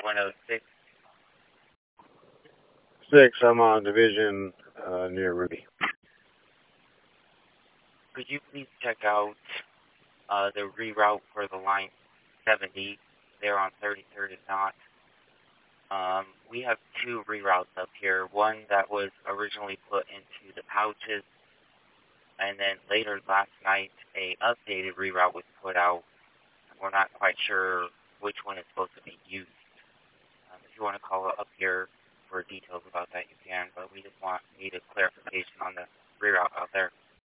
106. 6, I'm on Division near Ruby. Could you please check out the reroute for the line 70 there on 33rd and Knott? We have two reroutes up here. One that was originally put into the pouches, and then later last night, a updated reroute was put out. We're not quite sure which one is supposed to be used. If you want to call up here for details about that, you can, but we just need a clarification on the reroute out there.